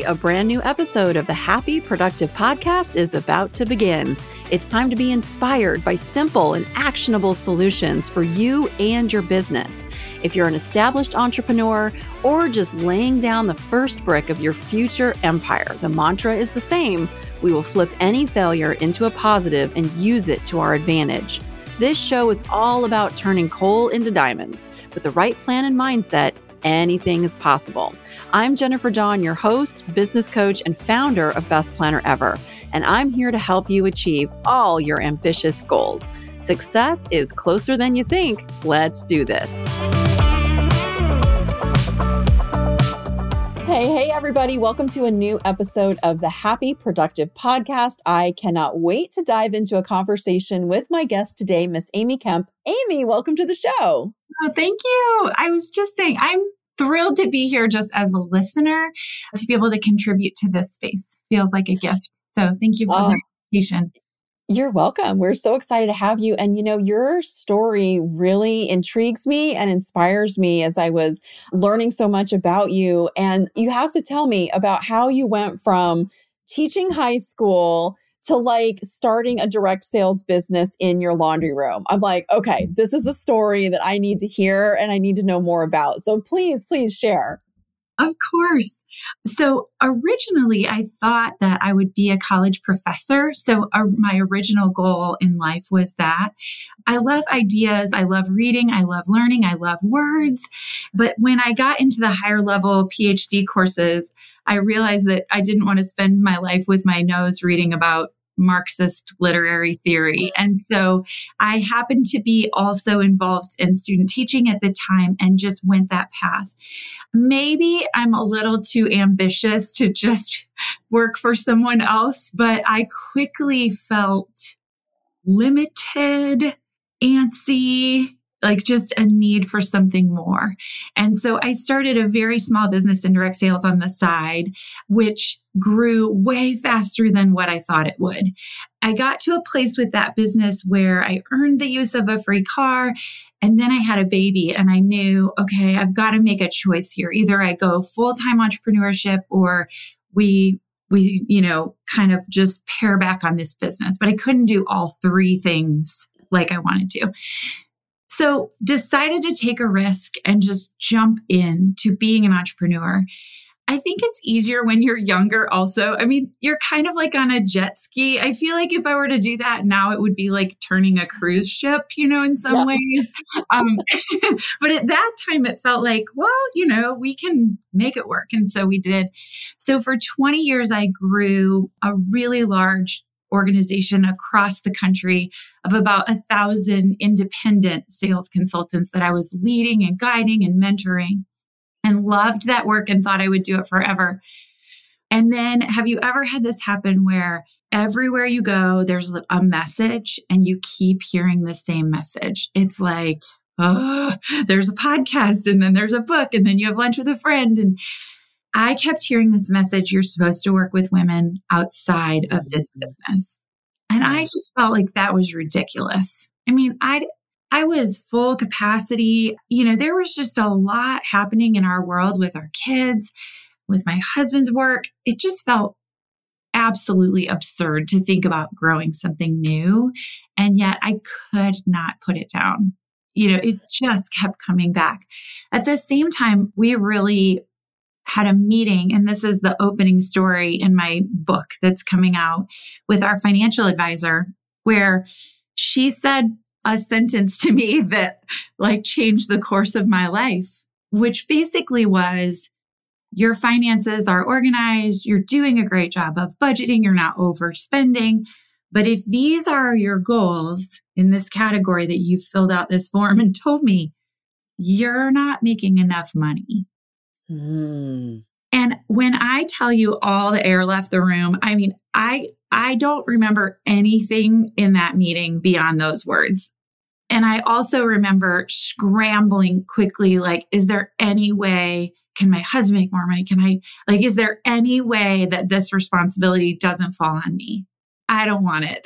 a brand new episode of the Happy Productive Podcast is about to begin. It's time to be inspired by simple and actionable solutions for you and your business. If you're an established entrepreneur or just laying down the first brick of your future empire, the mantra is the same. We will flip any failure into a positive and use it to our advantage. This show is all about turning coal into diamonds. With the right plan and mindset, anything is possible. I'm Jennifer Dawn, your host, business coach, and founder of Best Planner Ever, and I'm here to help you achieve all your ambitious goals. Success is closer than you think. Let's do this. Hey, everybody. Welcome to a new episode of the Happy Productive Podcast. I cannot wait to dive into a conversation with my guest today, Miss Amy Kemp. Amy, welcome to the show. Oh, thank you. I was just saying, I'm thrilled to be here just as a listener, to be able to contribute to this space. Feels like a gift. So thank you for the invitation. You're welcome. We're so excited to have you. And, your story really intrigues me and inspires me as I was learning so much about you. And you have to tell me about how you went from teaching high school to starting a direct sales business in your laundry room. I'm like, okay, this is a story that I need to hear and I need to know more about. So please share. Of course. So originally, I thought that I would be a college professor. So my original goal in life was that. I love ideas. I love reading. I love learning. I love words. But when I got into the higher level PhD courses, I realized that I didn't want to spend my life with my nose reading about Marxist literary theory. And so I happened to be also involved in student teaching at the time and just went that path. Maybe I'm a little too ambitious to just work for someone else, but I quickly felt limited, antsy, like just a need for something more. And so I started a very small business in direct sales on the side, which grew way faster than what I thought it would. I got to a place with that business where I earned the use of a free car, and then I had a baby and I knew, okay, I've got to make a choice here. Either I go full-time entrepreneurship or we kind of just pare back on this business. But I couldn't do all three things like I wanted to. So decided to take a risk and just jump into being an entrepreneur. I think it's easier when you're younger also. I mean, you're kind of like on a jet ski. I feel like if I were to do that now, it would be like turning a cruise ship, in some ways. But at that time, it felt like, well, we can make it work. And so we did. So for 20 years, I grew a really large organization across the country of about 1,000 independent sales consultants that I was leading and guiding and mentoring, and loved that work and thought I would do it forever. And then have you ever had this happen where everywhere you go, there's a message and you keep hearing the same message? It's like, there's a podcast and then there's a book and then you have lunch with a friend. And I kept hearing this message, you're supposed to work with women outside of this business. And I just felt like that was ridiculous. I mean, I was full capacity. There was just a lot happening in our world with our kids, with my husband's work. It just felt absolutely absurd to think about growing something new. And yet I could not put it down. It just kept coming back. At the same time, we really had a meeting, and this is the opening story in my book that's coming out, with our financial advisor, where she said a sentence to me that changed the course of my life, which basically was, your finances are organized, you're doing a great job of budgeting, you're not overspending. But if these are your goals in this category that you've filled out this form and told me, you're not making enough money. And when I tell you all the air left the room, I mean, I don't remember anything in that meeting beyond those words. And I also remember scrambling quickly, is there any way, can my husband make more money? Is there any way that this responsibility doesn't fall on me? I don't want it.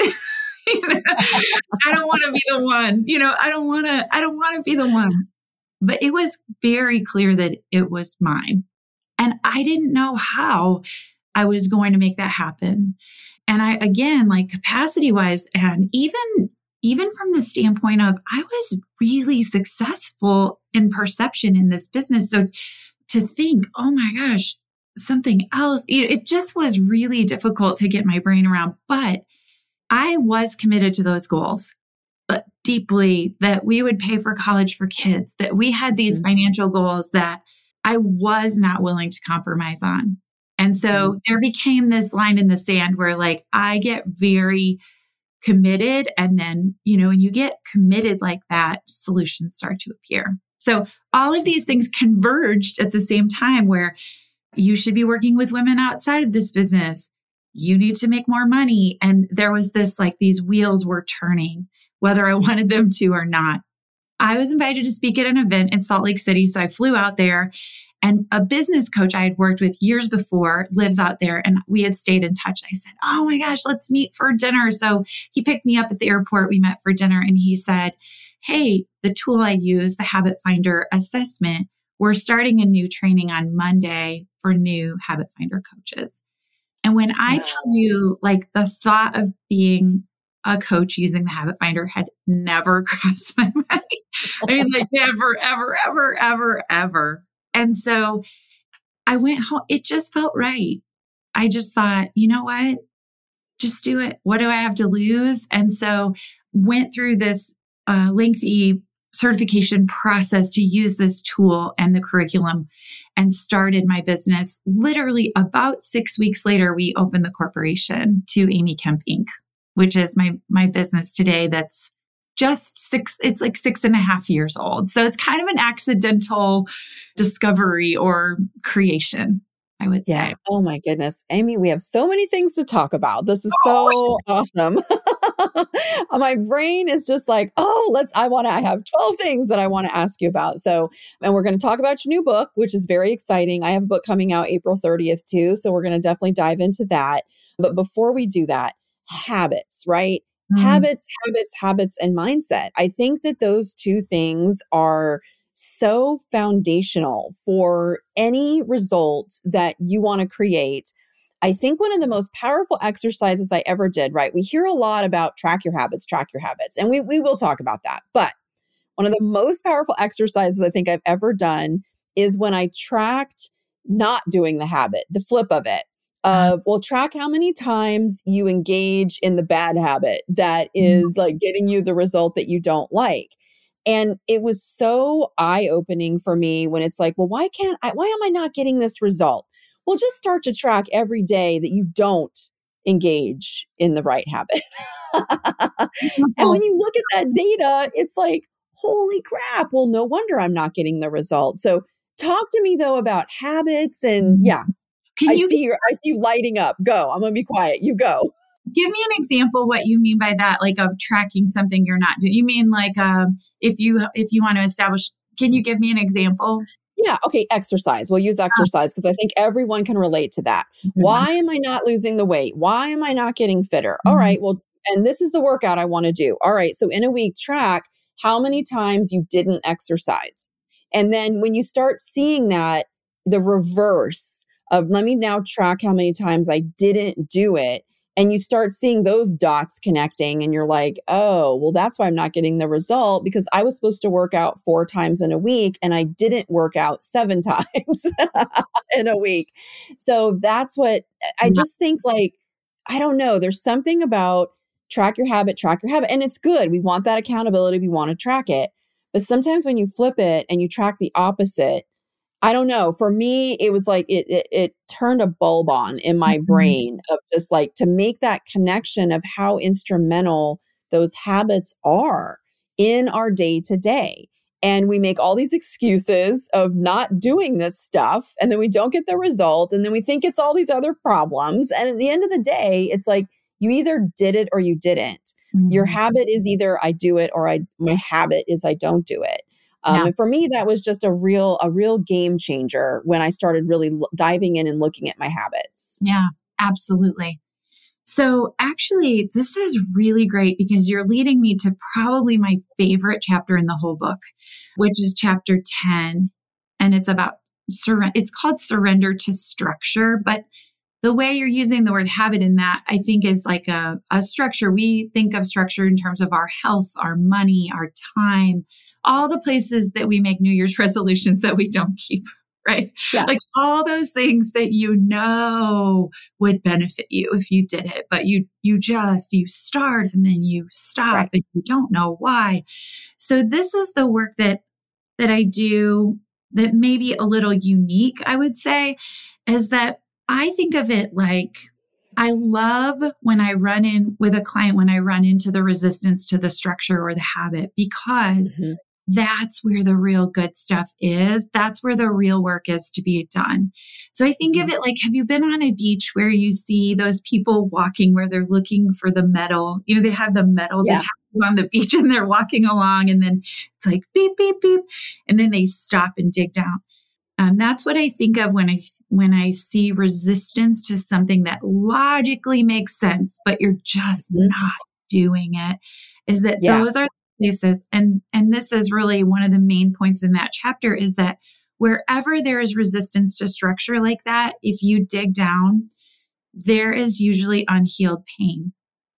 I don't want to be the one, I don't want to be the one. But it was very clear that it was mine. And I didn't know how I was going to make that happen. And I, again, like capacity wise, and even from the standpoint of I was really successful in perception in this business. So to think, oh my gosh, something else, it just was really difficult to get my brain around. But I was committed to those goals deeply, that we would pay for college for kids, that we had these financial goals that I was not willing to compromise on. And so there became this line in the sand where like I get very committed. And then, when you get committed like that, solutions start to appear. So all of these things converged at the same time where you should be working with women outside of this business. You need to make more money. And there was this, like these wheels were turning, whether I wanted them to or not. I was invited to speak at an event in Salt Lake City. So I flew out there, and a business coach I had worked with years before lives out there, and we had stayed in touch. I said, oh my gosh, let's meet for dinner. So he picked me up at the airport. We met for dinner, and he said, hey, the tool I use, the Habit Finder assessment, we're starting a new training on Monday for new Habit Finder coaches. And when I tell you, like, the thought of being a coach using the Habit Finder had never crossed my mind. I mean, like never, ever, ever, ever, ever. And so I went home. It just felt right. I just thought, you know what? Just do it. What do I have to lose? And so went through this lengthy certification process to use this tool and the curriculum and started my business. Literally about 6 weeks later, we opened the corporation to Amy Kemp Inc., which is my business today. That's just it's like 6.5 years old. So it's kind of an accidental discovery or creation, I would say. Oh my goodness. Amy, we have so many things to talk about. This is so awesome. My brain is just like, I have 12 things that I want to ask you about. So, and we're going to talk about your new book, which is very exciting. I have a book coming out April 30th too. So we're going to definitely dive into that. But before we do that, habits, right? Habits, and mindset. I think that those two things are so foundational for any result that you want to create. I think one of the most powerful exercises I ever did, right? We hear a lot about track your habits, and we will talk about that. But one of the most powerful exercises I think I've ever done is when I tracked not doing the habit, the flip of it. Track how many times you engage in the bad habit that is like getting you the result that you don't like. And it was so eye-opening for me when it's like, well, why am I not getting this result? Well, just start to track every day that you don't engage in the right habit. And when you look at that data, it's like, holy crap. Well, no wonder I'm not getting the result. So talk to me though about habits and I see you lighting up. Go. I'm going to be quiet. You go. Give me an example what you mean by that, like of tracking something you're not doing. You mean like if you want to establish, can you give me an example? Yeah. Okay. Exercise. We'll use exercise because I think everyone can relate to that. Why am I not losing the weight? Why am I not getting fitter? All right. Well, and this is the workout I want to do. All right. So in a week, track how many times you didn't exercise. And then when you start seeing that, the reverse of let me now track how many times I didn't do it. And you start seeing those dots connecting and you're like, oh, well, that's why I'm not getting the result because I was supposed to work out 4 times in a week and I didn't work out 7 times in a week. So that's what I just think like, I don't know. There's something about track your habit. And it's good. We want that accountability. We want to track it. But sometimes when you flip it and you track the opposite, I don't know. For me, it was like it turned a bulb on in my brain of just like to make that connection of how instrumental those habits are in our day to day. And we make all these excuses of not doing this stuff. And then we don't get the result. And then we think it's all these other problems. And at the end of the day, it's like you either did it or you didn't. Your habit is either I do it or my habit is I don't do it. And for me, that was just a real game changer when I started really diving in and looking at my habits. Yeah, absolutely. So actually, this is really great because you're leading me to probably my favorite chapter in the whole book, which is chapter 10. And it's about it's called Surrender to Structure. But the way you're using the word habit in that, I think, is like a structure. We think of structure in terms of our health, our money, our time, all the places that we make New Year's resolutions that we don't keep, right? Yeah. Like all those things that you know would benefit you if you did it, but you start and then you stop Right. and you don't know why. So this is the work that I do that may be a little unique, I would say, is that I think of it like I love when I run in with a client, when I run into the resistance to the structure or the habit, because that's where the real good stuff is. That's where the real work is to be done. So I think of it like, have you been on a beach where you see those people walking where they're looking for the metal? You know, they have the metal detectors on the beach and they're walking along and then it's like beep, beep, beep. And then they stop and dig down. That's what I think of when I see resistance to something that logically makes sense, but you're just not doing it, is that those are places. And this is really one of the main points in that chapter, is that wherever there is resistance to structure like that, if you dig down, there is usually unhealed pain.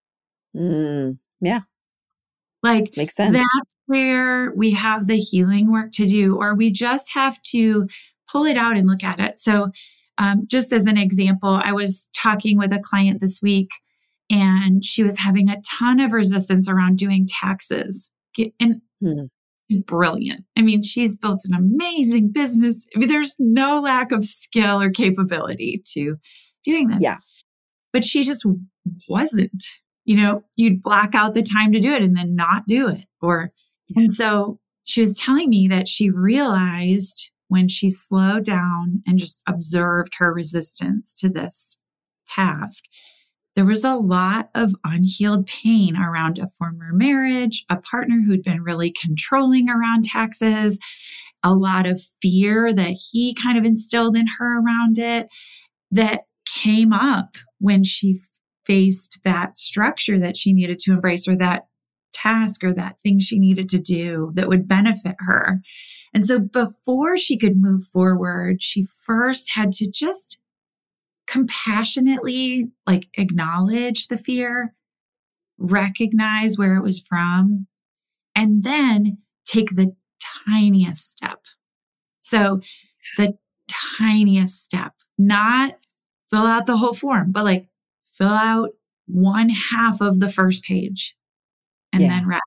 Yeah. Like, makes sense. That's where we have the healing work to do, or we just have to pull it out and look at it. So just as an example, I was talking with a client this week and she was having a ton of resistance around doing taxes. And she's brilliant. I mean, she's built an amazing business. I mean, there's no lack of skill or capability to doing this. Yeah. But she just wasn't. You know, you'd block out the time to do it and then not do it. And so she was telling me that she realized when she slowed down and just observed her resistance to this task, there was a lot of unhealed pain around a former marriage, a partner who'd been really controlling around taxes, a lot of fear that he kind of instilled in her around it that came up when she faced that structure that she needed to embrace, or that task or that thing she needed to do that would benefit her. And so before she could move forward, she first had to just compassionately acknowledge the fear, recognize where it was from, and then take the tiniest step. So the tiniest step, not fill out the whole form, but fill out 1/2 of the first page and then rest,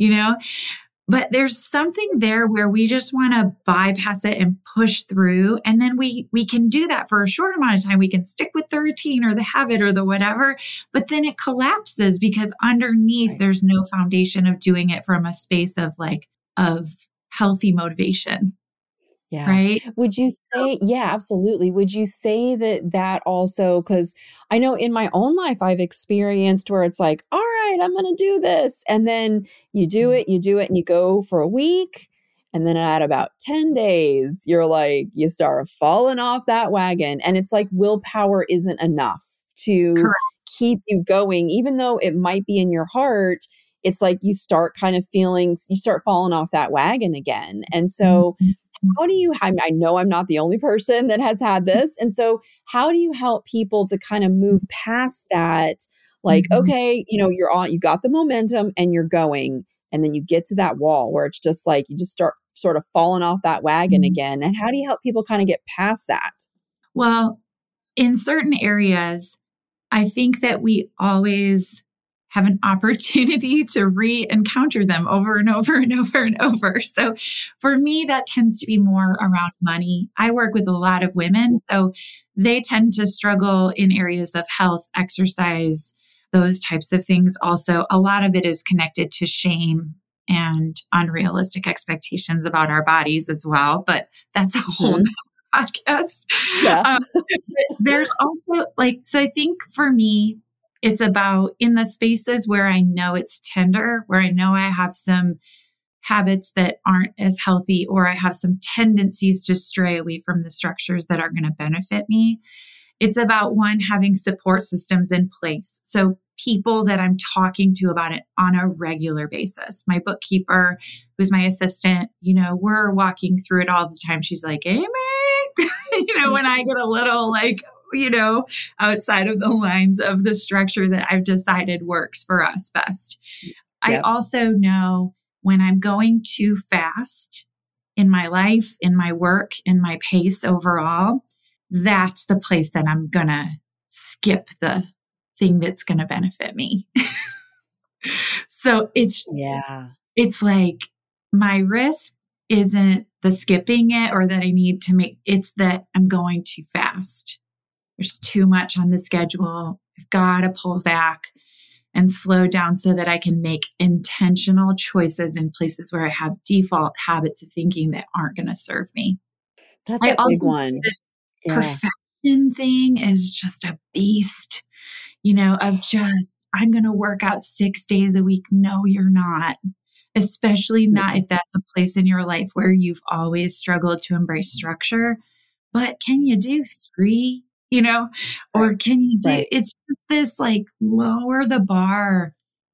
But there's something there where we just want to bypass it and push through. And then we can do that for a short amount of time. We can stick with the routine or the habit or the whatever, but then it collapses because underneath there's no foundation of doing it from a space of healthy motivation. Yeah. Right. Would you say, absolutely. Would you say that also, because I know in my own life, I've experienced where it's like, all right, I'm going to do this. And then you do it and you go for a week. And then at about 10 days, you start falling off that wagon. And it's like willpower isn't enough to keep you going, even though it might be in your heart. It's like you start kind of you start falling off that wagon again. And so how do you, I know I'm not the only person that has had this. And so how do you help people to kind of move past that? Okay, you got the momentum and you're going, and then you get to that wall where it's just you just start sort of falling off that wagon again. And how do you help people kind of get past that? Well, in certain areas, I think that we always have an opportunity to re-encounter them over and over and over and over. So for me, that tends to be more around money. I work with a lot of women, so they tend to struggle in areas of health, exercise, those types of things. Also, a lot of it is connected to shame and unrealistic expectations about our bodies as well. But that's a whole nother podcast. Yeah. There's also so I think for me, it's about in the spaces where I know it's tender, where I know I have some habits that aren't as healthy, or I have some tendencies to stray away from the structures that are going to benefit me. It's about having support systems in place. So people that I'm talking to about it on a regular basis. My bookkeeper, who's my assistant, we're walking through it all the time. She's like, Amy, when I get a little outside of the lines of the structure that I've decided works for us best. I also know when I'm going too fast in my life, in my work, in my pace overall, that's the place that I'm going to skip the thing that's going to benefit me. So it's like my risk isn't the skipping it or that I need to it's that I'm going too fast. There's too much on the schedule. I've got to pull back and slow down so that I can make intentional choices in places where I have default habits of thinking that aren't going to serve me. That's a big one. This perfection thing is just a beast, of just, I'm going to work out 6 days a week. No, you're not. Especially not if that's a place in your life where you've always struggled to embrace structure. But can you do 3, or can you do, it's just this like lower the bar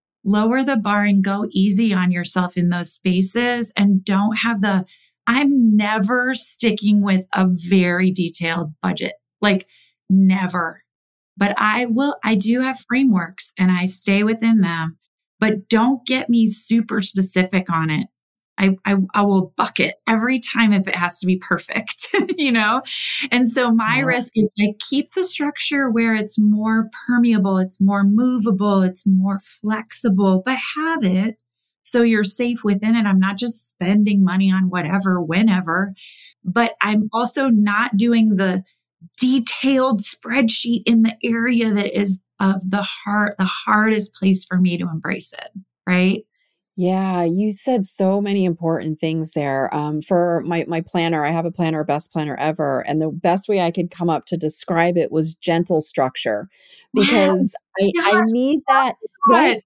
and go easy on yourself in those spaces and don't have I'm never sticking with a very detailed budget, like never. But I do have frameworks and I stay within them, but don't get me super specific on it. I will bucket every time if it has to be perfect, And so my risk is keep the structure where it's more permeable, it's more movable, it's more flexible, but have it so you're safe within it. I'm not just spending money on whatever, whenever, but I'm also not doing the detailed spreadsheet in the area that is of the hardest place for me to embrace it. Right. Yeah, you said so many important things there. For my planner, I have a planner, best planner ever. And the best way I could come up to describe it was gentle structure, because I need that, right?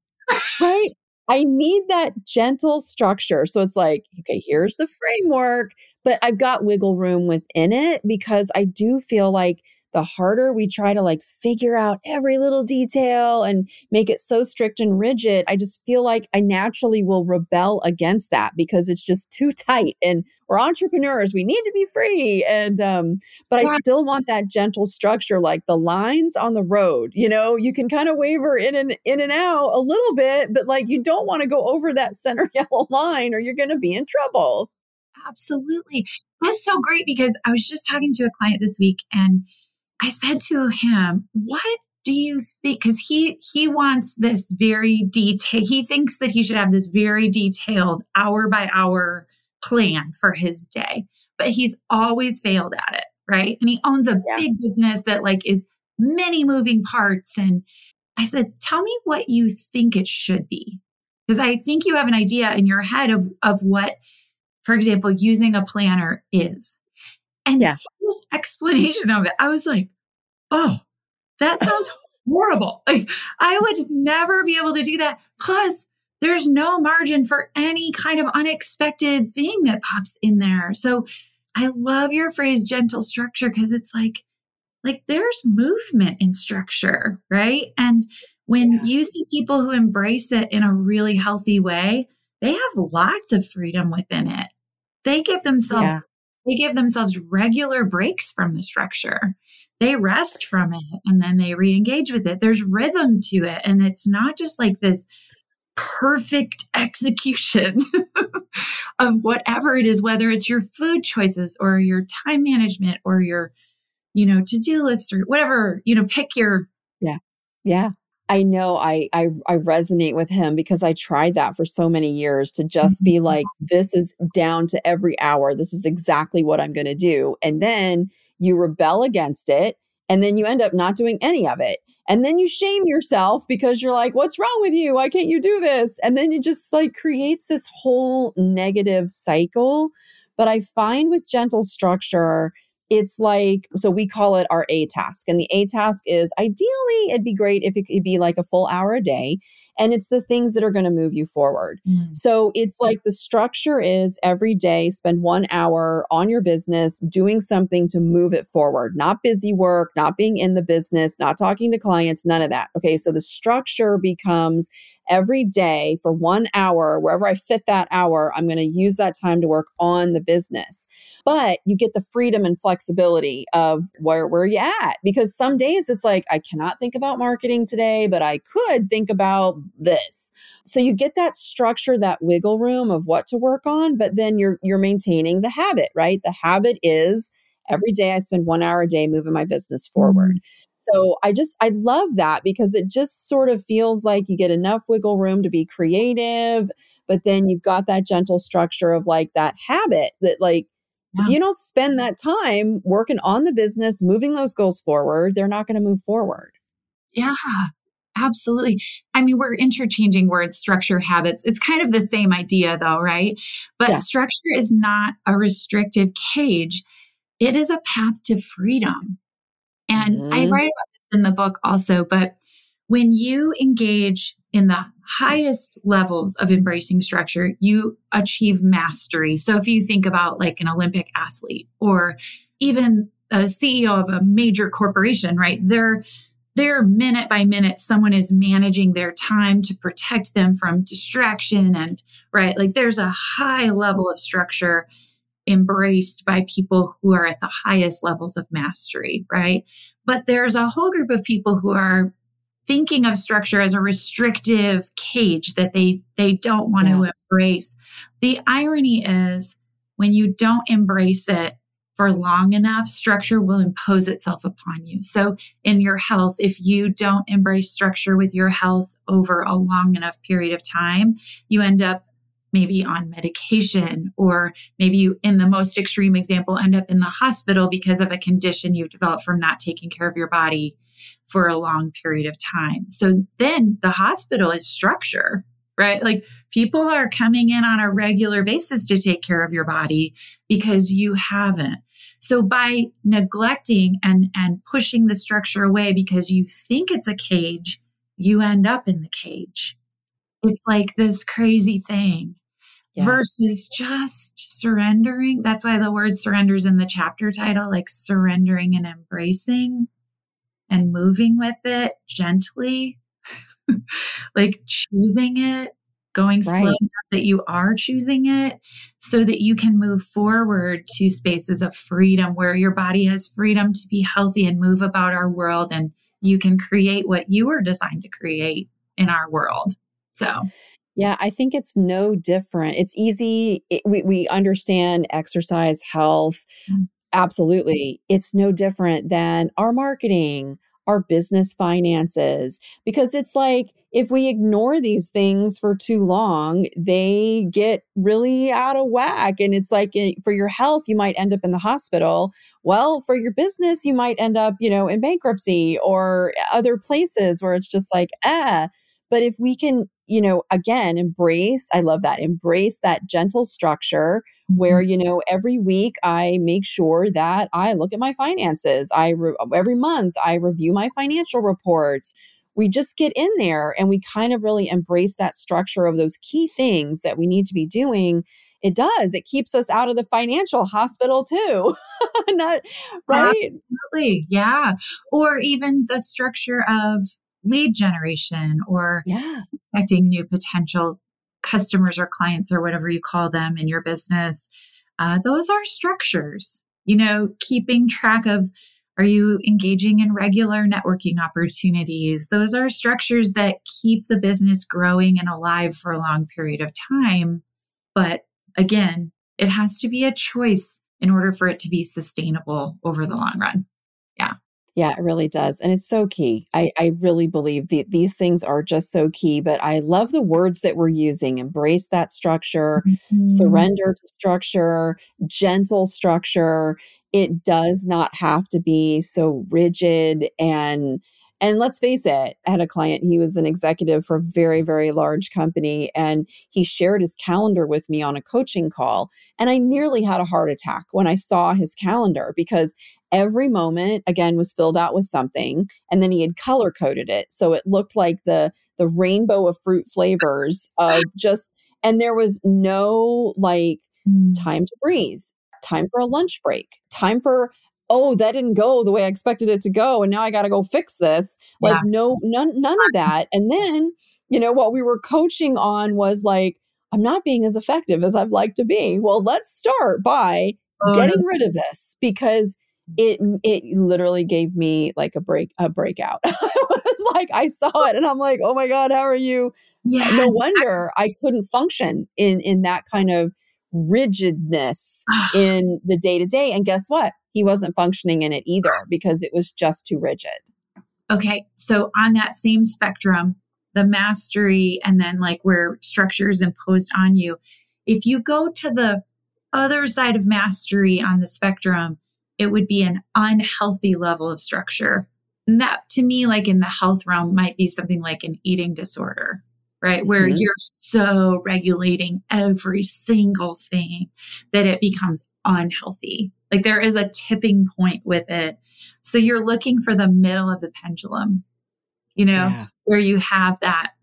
I need that gentle structure. So it's like, okay, here's the framework, but I've got wiggle room within it, because I do feel like the harder we try to figure out every little detail and make it so strict and rigid, I just feel like I naturally will rebel against that because it's just too tight. And we're entrepreneurs, we need to be free. And but I still want that gentle structure, like the lines on the road. You can kind of waver in and out a little bit, but you don't want to go over that center yellow line or you're going to be in trouble. Absolutely. That's so great, because I was just talking to a client this week and I said to him, what do you think? Because he wants this very detailed, he thinks that he should have this very detailed hour by hour plan for his day, but he's always failed at it. Right. And he owns a big business that is many moving parts. And I said, tell me what you think it should be. Because I think you have an idea in your head of what, for example, using a planner is. And his explanation of it, I was like, oh, that sounds horrible. I would never be able to do that. Plus, there's no margin for any kind of unexpected thing that pops in there. So I love your phrase gentle structure, because it's like there's movement in structure, right? And when you see people who embrace it in a really healthy way, they have lots of freedom within it. They give themselves regular breaks from the structure. They rest from it and then they re-engage with it. There's rhythm to it. And it's not just this perfect execution of whatever it is, whether it's your food choices or your time management or your, to-do list or whatever, pick your. Yeah. I know I resonate with him, because I tried that for so many years, to just be like, this is down to every hour. This is exactly what I'm going to do. And then you rebel against it. And then you end up not doing any of it. And then you shame yourself because you're like, what's wrong with you? Why can't you do this? And then it just creates this whole negative cycle. But I find with gentle structure, it's so we call it our A task. And the A task is, ideally, it'd be great if it could be a full hour a day. And it's the things that are going to move you forward. So it's the structure is every day, spend 1 hour on your business, doing something to move it forward, not busy work, not being in the business, not talking to clients, none of that. Okay. So the structure becomes every day for 1 hour, wherever I fit that hour, I'm going to use that time to work on the business. But you get the freedom and flexibility of where you at. Because some days it's like, I cannot think about marketing today, but I could think about this. So you get that structure, that wiggle room of what to work on, but then you're maintaining the habit, right? The habit is every day I spend 1 hour a day moving my business forward. So I love that because it just sort of feels like you get enough wiggle room to be creative, but then you've got that gentle structure of like that habit that like, if you don't spend that time working on the business, moving those goals forward, they're not going to move forward. Yeah, absolutely. I mean, we're interchanging words, structure, habits. It's kind of the same idea though, right? But structure is not a restrictive cage. It is a path to freedom. And I write about this in the book also, but when you engage in the highest levels of embracing structure, you achieve mastery. So if you think about like an Olympic athlete or even a CEO of a major corporation, right? They're minute by minute, someone is managing their time to protect them from distraction and right. Like there's a high level of structure embraced by people who are at the highest levels of mastery, right? But there's a whole group of people who are thinking of structure as a restrictive cage that they don't want to embrace. The irony is when you don't embrace it for long enough, structure will impose itself upon you. So in your health, if you don't embrace structure with your health over a long enough period of time, you end up maybe on medication, or maybe you, in the most extreme example, end up in the hospital because of a condition you've developed from not taking care of your body for a long period of time. So then the hospital is structure, right? Like people are coming in on a regular basis to take care of your body because you haven't. So by neglecting and pushing the structure away because you think it's a cage, you end up in the cage. It's like this crazy thing. Versus just surrendering. That's why the word surrender is in the chapter title, like surrendering and embracing and moving with it gently, like choosing it, going slow enough that you are choosing it so that you can move forward to spaces of freedom where your body has freedom to be healthy and move about our world. And you can create what you were designed to create in our world. So yeah, I think it's no different. It's easy. We understand exercise, health. Absolutely. It's no different than our marketing, our business finances, because it's like if we ignore these things for too long, they get really out of whack. And it's like for your health, you might end up in the hospital. Well, for your business, you might end up, in bankruptcy or other places where it's just like, But if we can, again, embrace that gentle structure where, every week I make sure that I look at my finances. Every month I review my financial reports. We just get in there and we kind of really embrace that structure of those key things that we need to be doing. It does. It keeps us out of the financial hospital too. Not right. Absolutely. Yeah. Or even the structure of lead generation or expecting new potential customers or clients or whatever you call them in your business. Those are structures, keeping track of, are you engaging in regular networking opportunities? Those are structures that keep the business growing and alive for a long period of time. But again, it has to be a choice in order for it to be sustainable over the long run. Yeah. Yeah, it really does. And it's so key. I really believe these things are just so key, but I love the words that we're using. Embrace that structure, surrender to structure, gentle structure. It does not have to be so rigid and let's face it, I had a client, he was an executive for a very, very large company, and he shared his calendar with me on a coaching call. And I nearly had a heart attack when I saw his calendar because every moment, again, was filled out with something. And then he had color coded it. So it looked like the rainbow of fruit flavors of and there was no time to breathe, time for a lunch break, time for oh, that didn't go the way I expected it to go, and now I got to go fix this. Like, Yeah. no, none of that. And then, what we were coaching on was like, I'm not being as effective as I'd like to be. Well, let's start by Oh, no. getting rid of this, because it literally gave me like a breakout. I was like, I saw it and I'm like, oh my God, how are you? No Yes. wonder I couldn't function in that kind of rigidness in the day to day. And guess what? He wasn't functioning in it either, because it was just too rigid. Okay. So on that same spectrum, the mastery and then like where structure is imposed on you, if you go to the other side of mastery on the spectrum, it would be an unhealthy level of structure. And that, to me, like in the health realm, might be something like an eating disorder, right? Where you're so regulating every single thing that it becomes unhealthy. Like there is a tipping point with it. So you're looking for the middle of the pendulum, where you have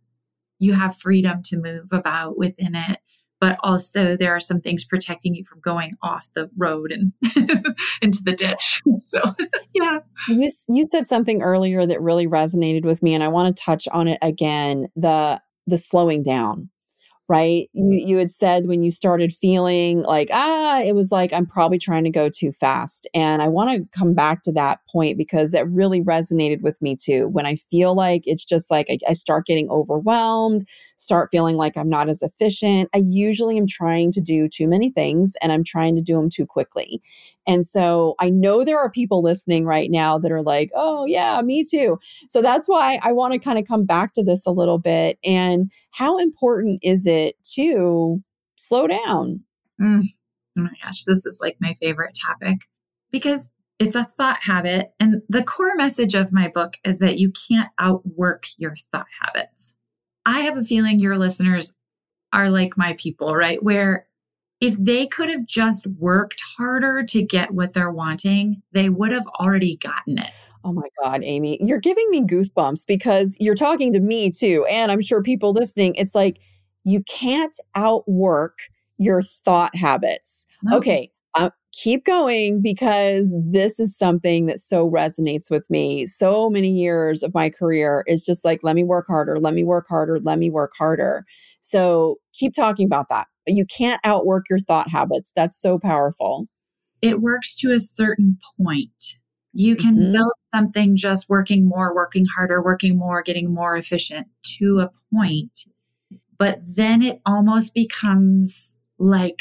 freedom to move about within it. But also there are some things protecting you from going off the road and into the ditch. So, yeah. You said something earlier that really resonated with me, and I want to touch on it again, the slowing down, right? You had said when you started feeling like, it was like, I'm probably trying to go too fast. And I want to come back to that point because that really resonated with me too. When I feel like it's just like I start getting overwhelmed, start feeling like I'm not as efficient, I usually am trying to do too many things and I'm trying to do them too quickly. And so I know there are people listening right now that are like, oh yeah, me too. So that's why I want to kind of come back to this a little bit. And how important is it to slow down? Oh my gosh, this is like my favorite topic because it's a thought habit. And the core message of my book is that you can't outwork your thought habits. I have a feeling your listeners are like my people, right? Where if they could have just worked harder to get what they're wanting, they would have already gotten it. Oh my God, Amy, you're giving me goosebumps because you're talking to me too. And I'm sure people listening, it's like, you can't outwork your thought habits. No. Okay, keep going because this is something that so resonates with me. So many years of my career is just like, let me work harder, let me work harder, let me work harder. So keep talking about that. You can't outwork your thought habits. That's so powerful. It works to a certain point. You can build something just working more, working harder, working more, getting more efficient to a point. But then it almost becomes like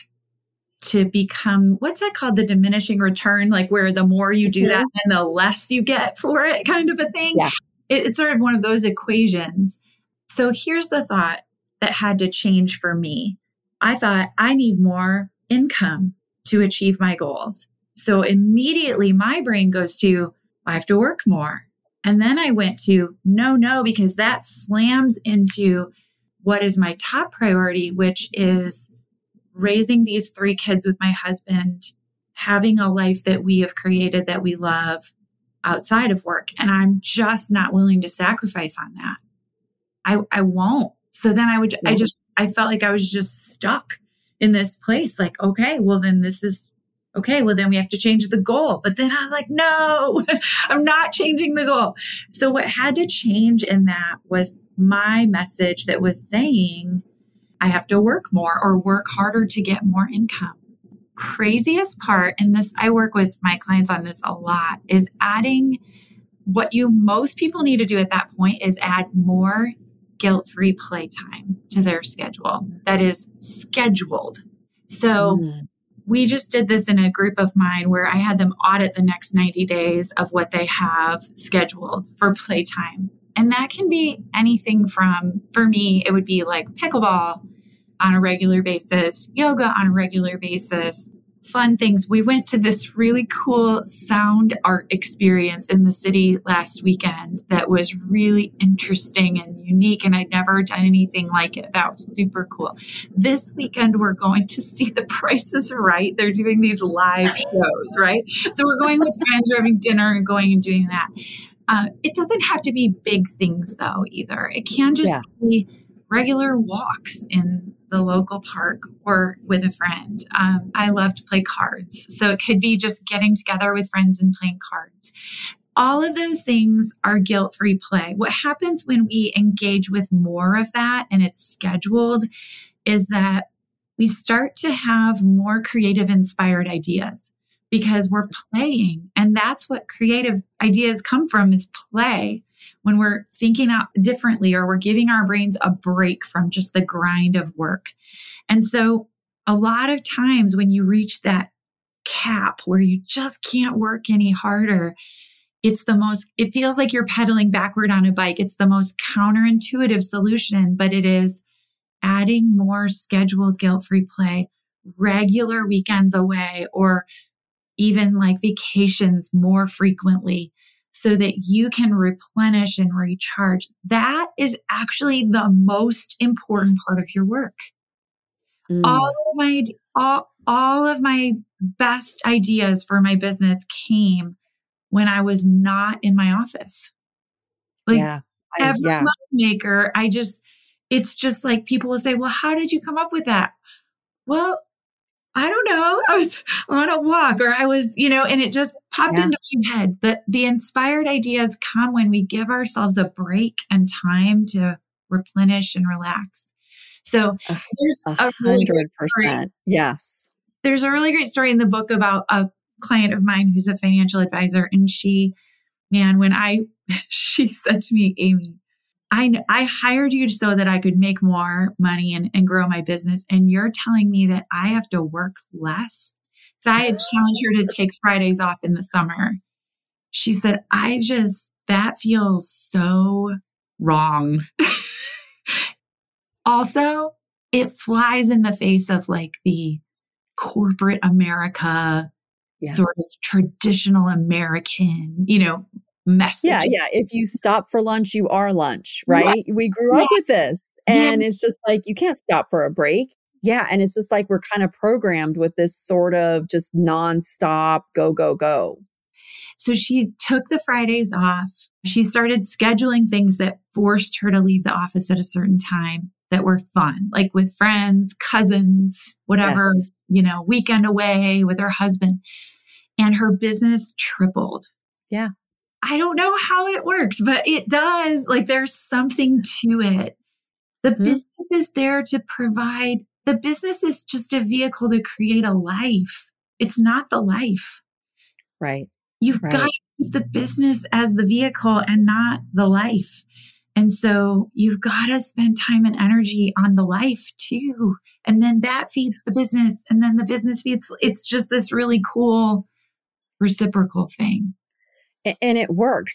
what's that called? The diminishing return, like where the more you do that, then the less you get for it kind of a thing. Yeah. It's sort of one of those equations. So here's the thought that had to change for me. I thought I need more income to achieve my goals. So immediately my brain goes to, I have to work more. And then I went to, no, because that slams into what is my top priority, which is raising these 3 kids with my husband, having a life that we have created that we love outside of work. And I'm just not willing to sacrifice on that. I won't. So then I felt like I was just stuck in this place. Like, okay, well then then we have to change the goal. But then I was like, no, I'm not changing the goal. So what had to change in that was my message that was saying, I have to work more or work harder to get more income. Craziest part, and this, I work with my clients on this a lot, is adding what most people need to do at that point is add more guilt-free playtime to their schedule that is scheduled. So we just did this in a group of mine where I had them audit the next 90 days of what they have scheduled for playtime. And that can be anything from, for me, it would be like pickleball on a regular basis, yoga on a regular basis, fun things. We went to this really cool sound art experience in the city last weekend that was really interesting and unique. And I'd never done anything like it. That was super cool. This weekend, we're going to see The Price is Right. They're doing these live shows, right? So we're going with friends, we're having dinner and going and doing that. It doesn't have to be big things though, either. It can just be regular walks in the local park or with a friend. I love to play cards. So it could be just getting together with friends and playing cards. All of those things are guilt-free play. What happens when we engage with more of that and it's scheduled is that we start to have more creative, inspired ideas because we're playing. And that's what creative ideas come from, is play. When we're thinking out differently, or we're giving our brains a break from just the grind of work. And so a lot of times when you reach that cap where you just can't work any harder, it feels like you're pedaling backward on a bike. It's the most counterintuitive solution, but it is adding more scheduled guilt-free play, regular weekends away, or even like vacations more frequently so that you can replenish and recharge. That is actually the most important part of your work. All of my best ideas for my business came when I was not in my office. Every money maker, it's just like people will say, well, how did you come up with that? Well, I don't know. I was on a walk, or I was, and it just popped into my head. The inspired ideas come when we give ourselves a break and time to replenish and relax. So there's 100%. Yes. There's a really great story in the book about a client of mine who's a financial advisor. And she said to me, Amy, I hired you so that I could make more money and grow my business. And you're telling me that I have to work less? So I had challenged her to take Fridays off in the summer. She said, that feels so wrong. Also, it flies in the face of like the corporate America, sort of traditional American, message. Yeah. If you stop for lunch, you are lunch, right? We grew up with this, and it's just like, you can't stop for a break. Yeah. And it's just like, we're kind of programmed with this sort of just nonstop go, go, go. So she took the Fridays off. She started scheduling things that forced her to leave the office at a certain time that were fun, like with friends, cousins, whatever, weekend away with her husband. And her business tripled. Yeah. I don't know how it works, but it does. Like, there's something to it. The business is there to provide. The business is just a vehicle to create a life. It's not the life. Right. You've got to keep the business as the vehicle and not the life. And so you've got to spend time and energy on the life too. And then that feeds the business. And then the business feeds. It's just this really cool reciprocal thing. And it works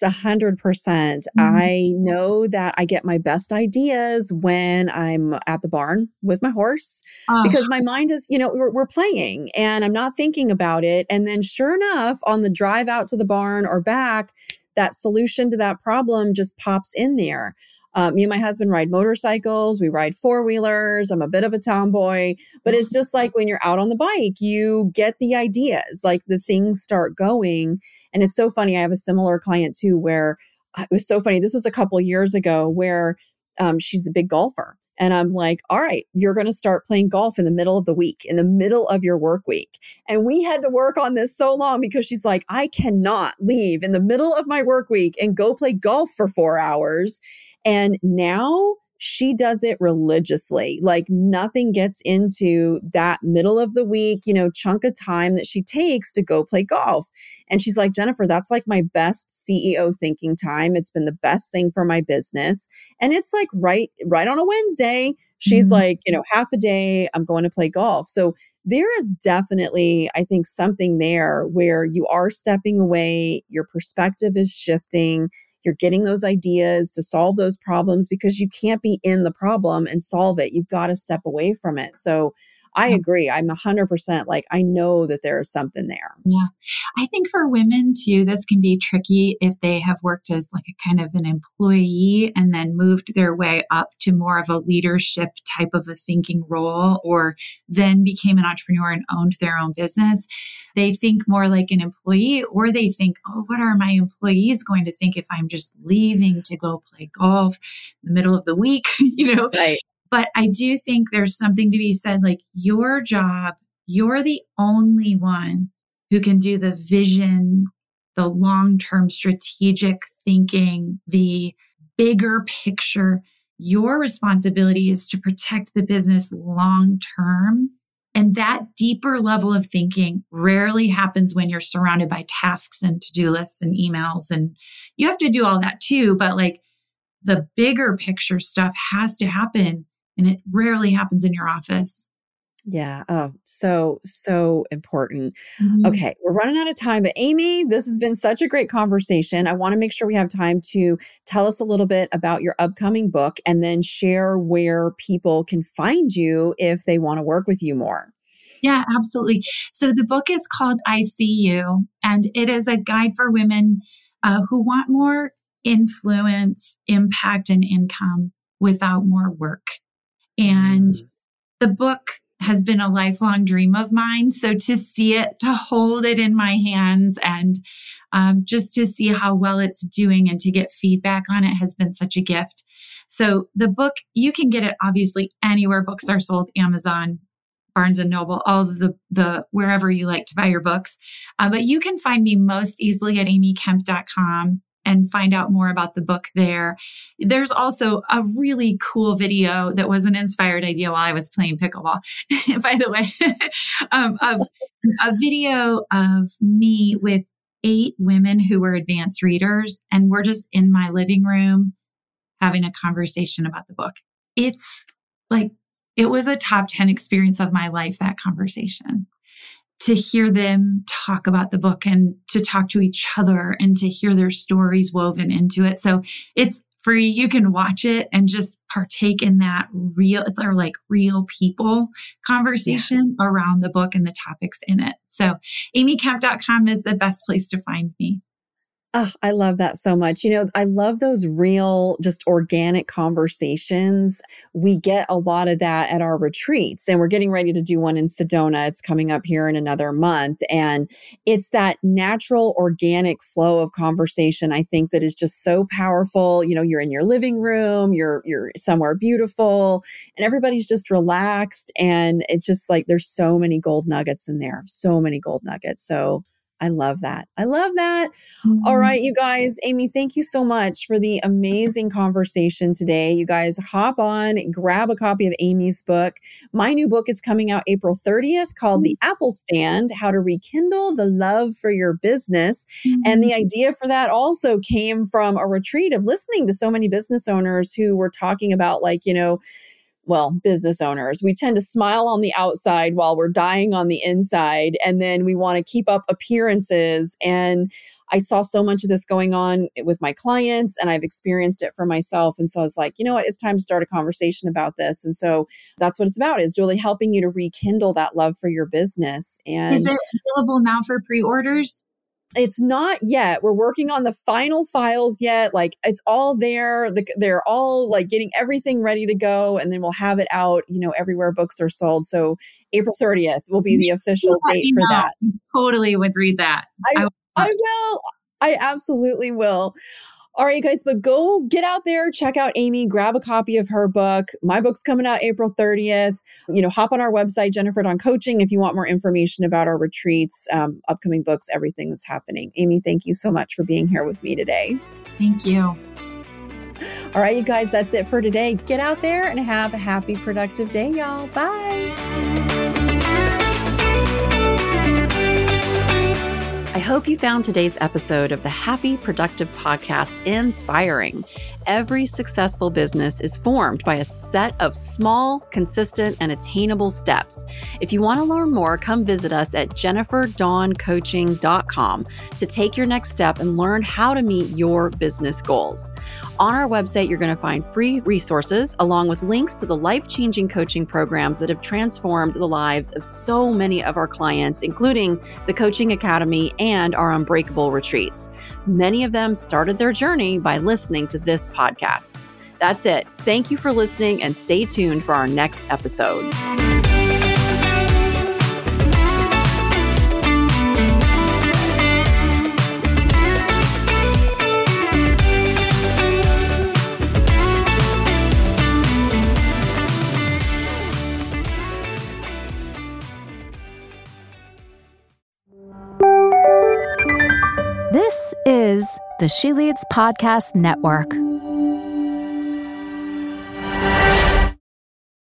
100%. I know that I get my best ideas when I'm at the barn with my horse, because my mind is, we're playing and I'm not thinking about it. And then sure enough, on the drive out to the barn or back, that solution to that problem just pops in there. Me and my husband ride motorcycles. We ride four-wheelers. I'm a bit of a tomboy, but it's just like when you're out on the bike, you get the ideas, like the things start going. And it's so funny. I have a similar client too, where it was so funny. This was a couple of years ago, where she's a big golfer. And I'm like, all right, you're going to start playing golf in the middle of the week, in the middle of your work week. And we had to work on this so long, because she's like, I cannot leave in the middle of my work week and go play golf for 4 hours. And now she does it religiously. Like, nothing gets into that middle of the week, chunk of time that she takes to go play golf. And she's like, Jennifer, that's like my best CEO thinking time. It's been the best thing for my business. And it's like right on a Wednesday, she's like, half a day, I'm going to play golf. So there is definitely, I think, something there where you are stepping away, your perspective is shifting. You're getting those ideas to solve those problems, because you can't be in the problem and solve it. You've got to step away from it. So I agree. I'm 100% like, I know that there is something there. Yeah. I think for women too, this can be tricky if they have worked as like a kind of an employee and then moved their way up to more of a leadership type of a thinking role, or then became an entrepreneur and owned their own business. They think more like an employee, or they think, oh, what are my employees going to think if I'm just leaving to go play golf in the middle of the week? Right. But I do think there's something to be said, like your job, you're the only one who can do the vision, the long-term strategic thinking, the bigger picture. Your responsibility is to protect the business long-term. And that deeper level of thinking rarely happens when you're surrounded by tasks and to-do lists and emails. And you have to do all that too. But like the bigger picture stuff has to happen. And it rarely happens in your office. Yeah. Oh, so important. Mm-hmm. Okay. We're running out of time, but Amy, this has been such a great conversation. I want to make sure we have time to tell us a little bit about your upcoming book and then share where people can find you if they want to work with you more. Yeah, absolutely. So the book is called I See You, and it is a guide for women who want more influence, impact, and income without more work. And the book has been a lifelong dream of mine. So to see it, to hold it in my hands and just to see how well it's doing and to get feedback on it has been such a gift. So the book, you can get it obviously anywhere books are sold, Amazon, Barnes & Noble, all of the wherever you like to buy your books. But you can find me most easily at amykemp.com. and find out more about the book there. There's also a really cool video that was an inspired idea while I was playing pickleball, by the way, of a video of me with 8 women who were advanced readers. And we're just in my living room having a conversation about the book. It's like, it was a top 10 experience of my life, that conversation. To hear them talk about the book and to talk to each other and to hear their stories woven into it. So it's free. You can watch it and just partake in that real people conversation around the book and the topics in it. So amykemp.com is the best place to find me. Oh, I love that so much. You know, I love those real, just organic conversations. We get a lot of that at our retreats, and we're getting ready to do one in Sedona. It's coming up here in another month. And it's that natural, organic flow of conversation, I think, that is just so powerful. You know, you're in your living room, you're somewhere beautiful, and everybody's just relaxed. And it's just like, there's so many gold nuggets in there, so many gold nuggets. So I love that. I love that. Mm-hmm. All right, you guys. Amy, thank you so much for the amazing conversation today. You guys hop on, grab a copy of Amy's book. My new book is coming out April 30th called The Apple Stand, How to Rekindle the Love for Your Business. Mm-hmm. And the idea for that also came from a retreat of listening to so many business owners who were talking about, like, you know, well, business owners, we tend to smile on the outside while we're dying on the inside. And then we want to keep up appearances. And I saw so much of this going on with my clients, and I've experienced it for myself. And so I was like, you know what, it's time to start a conversation about this. And so that's what it's about, is really helping you to rekindle that love for your business. And is it available now for pre-orders? It's not yet. We're working on the final files yet. Like, it's all there. They're all like getting everything ready to go. And then we'll have it out, you know, everywhere books are sold. So April 30th will be the official date for that. Totally would read that. I will. I absolutely will. All right, you guys, but go get out there, check out Amy, grab a copy of her book. My book's coming out April 30th. You know, hop on our website, Jennifer Dawn Coaching, if you want more information about our retreats, upcoming books, everything that's happening. Amy, thank you so much for being here with me today. Thank you. All right, you guys, that's it for today. Get out there and have a happy, productive day, y'all. Bye. I hope you found today's episode of the Happy Productive Podcast inspiring. Every successful business is formed by a set of small, consistent, and attainable steps. If you want to learn more, come visit us at jenniferdawncoaching.com to take your next step and learn how to meet your business goals. On our website, you're going to find free resources along with links to the life-changing coaching programs that have transformed the lives of so many of our clients, including the Coaching Academy and our Unbreakable retreats. Many of them started their journey by listening to this podcast. That's it. Thank you for listening, and stay tuned for our next episode. is the She Leads Podcast Network.